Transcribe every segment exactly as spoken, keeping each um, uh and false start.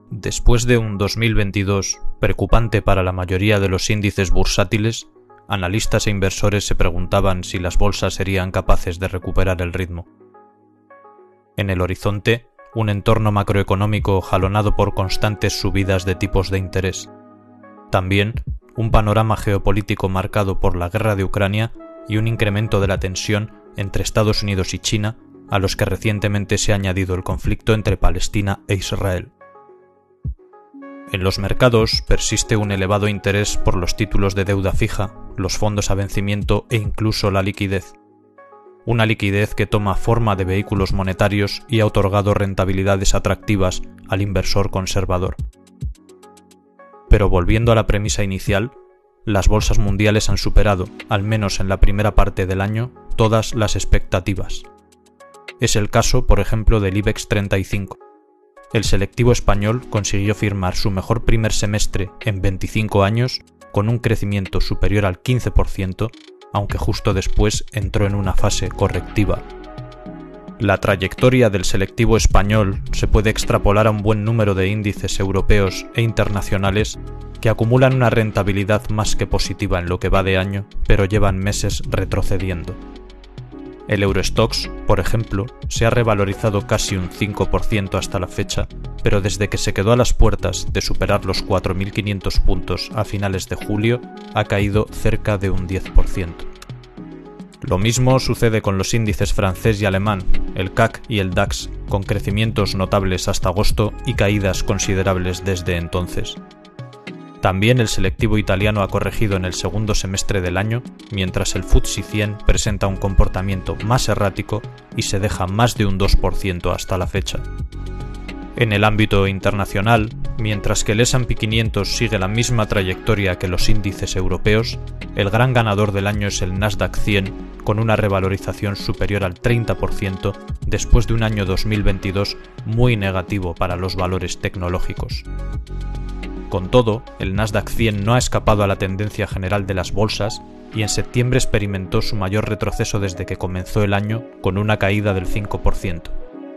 Después de un dos mil veintidós preocupante para la mayoría de los índices bursátiles, analistas e inversores se preguntaban si las bolsas serían capaces de recuperar el ritmo. En el horizonte, un entorno macroeconómico jalonado por constantes subidas de tipos de interés. También, un panorama geopolítico marcado por la guerra de Ucrania y un incremento de la tensión entre Estados Unidos y China, a los que recientemente se ha añadido el conflicto entre Palestina e Israel. En los mercados persiste un elevado interés por los títulos de deuda fija, los fondos a vencimiento e incluso la liquidez. Una liquidez que toma forma de vehículos monetarios y ha otorgado rentabilidades atractivas al inversor conservador. Pero volviendo a la premisa inicial, las bolsas mundiales han superado, al menos en la primera parte del año, todas las expectativas. Es el caso, por ejemplo, del IBEX treinta y cinco. El selectivo español consiguió firmar su mejor primer semestre en veinticinco años con un crecimiento superior al quince por ciento, aunque justo después entró en una fase correctiva. La trayectoria del selectivo español se puede extrapolar a un buen número de índices europeos e internacionales que acumulan una rentabilidad más que positiva en lo que va de año, pero llevan meses retrocediendo. El Eurostoxx, por ejemplo, se ha revalorizado casi un cinco por ciento hasta la fecha, pero desde que se quedó a las puertas de superar los cuatro mil quinientos puntos a finales de julio, ha caído cerca de un diez por ciento. Lo mismo sucede con los índices francés y alemán, el C A C y el DAX, con crecimientos notables hasta agosto y caídas considerables desde entonces. También el selectivo italiano ha corregido en el segundo semestre del año, mientras el F T S E cien presenta un comportamiento más errático y se deja más de un dos por ciento hasta la fecha. En el ámbito internacional, mientras que el ese and pe quinientos sigue la misma trayectoria que los índices europeos, el gran ganador del año es el Nasdaq cien, con una revalorización superior al treinta por ciento después de un año dos mil veintidós muy negativo para los valores tecnológicos. Con todo, el Nasdaq cien no ha escapado a la tendencia general de las bolsas y en septiembre experimentó su mayor retroceso desde que comenzó el año, con una caída del cinco por ciento.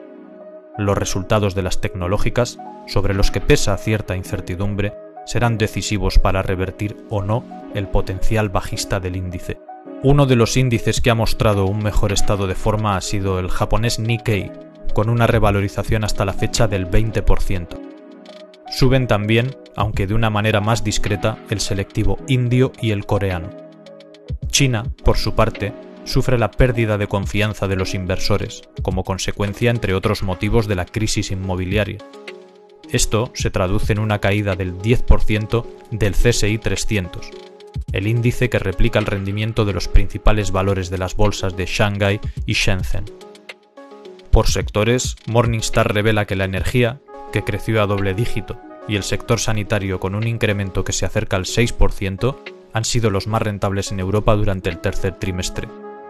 Los resultados de las tecnológicas, sobre los que pesa cierta incertidumbre, serán decisivos para revertir o no el potencial bajista del índice. Uno de los índices que ha mostrado un mejor estado de forma ha sido el japonés Nikkei, con una revalorización hasta la fecha del veinte por ciento. Suben también, aunque de una manera más discreta, el selectivo indio y el coreano. China, por su parte, sufre la pérdida de confianza de los inversores, como consecuencia, entre otros motivos, de la crisis inmobiliaria. Esto se traduce en una caída del diez por ciento del C S I trescientos, el índice que replica el rendimiento de los principales valores de las bolsas de Shanghái y Shenzhen. Por sectores, Morningstar revela que la energía, que creció a doble dígito, y el sector sanitario con un incremento que se acerca al seis por ciento, han sido los más rentables en Europa durante el tercer trimestre.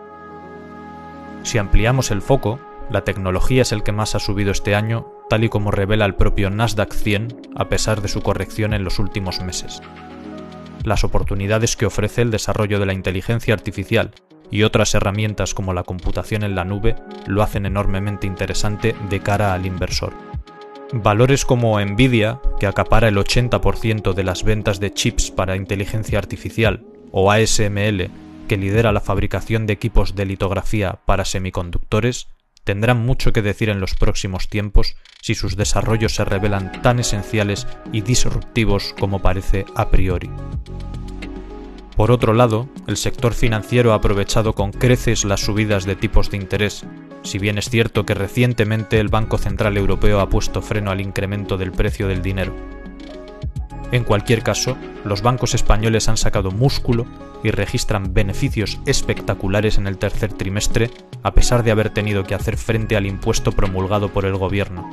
Si ampliamos el foco, la tecnología es el que más ha subido este año, tal y como revela el propio Nasdaq cien, a pesar de su corrección en los últimos meses. Las oportunidades que ofrece el desarrollo de la inteligencia artificial y otras herramientas como la computación en la nube lo hacen enormemente interesante de cara al inversor. Valores como Nvidia, que acapara el ochenta por ciento de las ventas de chips para inteligencia artificial, o A S M L, que lidera la fabricación de equipos de litografía para semiconductores, tendrán mucho que decir en los próximos tiempos si sus desarrollos se revelan tan esenciales y disruptivos como parece a priori. Por otro lado, el sector financiero ha aprovechado con creces las subidas de tipos de interés, si bien es cierto que recientemente el Banco Central Europeo ha puesto freno al incremento del precio del dinero. En cualquier caso, los bancos españoles han sacado músculo y registran beneficios espectaculares en el tercer trimestre, a pesar de haber tenido que hacer frente al impuesto promulgado por el gobierno.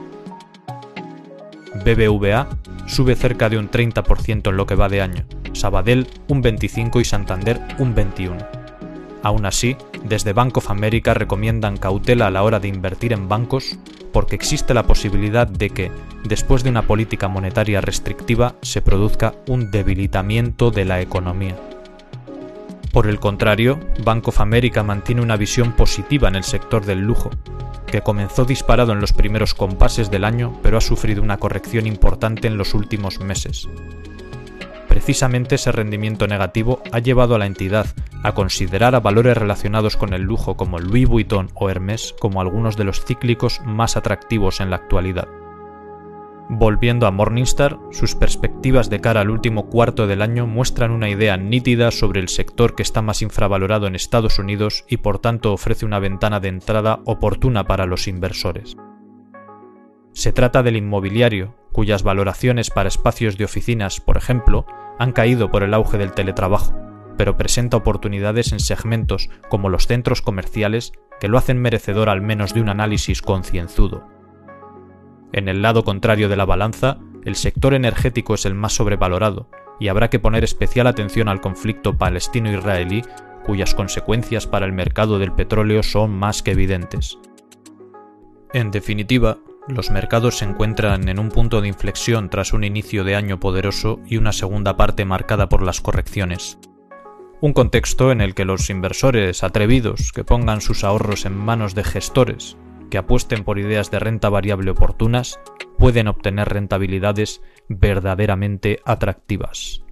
B B V A sube cerca de un treinta por ciento en lo que va de año, Sabadell un veinticinco por ciento y Santander un veintiuno por ciento. Aún así, desde Bank of America recomiendan cautela a la hora de invertir en bancos porque existe la posibilidad de que, después de una política monetaria restrictiva, se produzca un debilitamiento de la economía. Por el contrario, Bank of America mantiene una visión positiva en el sector del lujo, que comenzó disparado en los primeros compases del año, pero ha sufrido una corrección importante en los últimos meses. Precisamente ese rendimiento negativo ha llevado a la entidad a considerar a valores relacionados con el lujo como Louis Vuitton o Hermès como algunos de los cíclicos más atractivos en la actualidad. Volviendo a Morningstar, sus perspectivas de cara al último cuarto del año muestran una idea nítida sobre el sector que está más infravalorado en Estados Unidos y por tanto ofrece una ventana de entrada oportuna para los inversores. Se trata del inmobiliario, cuyas valoraciones para espacios de oficinas, por ejemplo, han caído por el auge del teletrabajo, pero presenta oportunidades en segmentos como los centros comerciales que lo hacen merecedor al menos de un análisis concienzudo. En el lado contrario de la balanza, el sector energético es el más sobrevalorado, y habrá que poner especial atención al conflicto palestino-israelí, cuyas consecuencias para el mercado del petróleo son más que evidentes. En definitiva, los mercados se encuentran en un punto de inflexión tras un inicio de año poderoso y una segunda parte marcada por las correcciones. Un contexto en el que los inversores atrevidos que pongan sus ahorros en manos de gestores que apuesten por ideas de renta variable oportunas pueden obtener rentabilidades verdaderamente atractivas.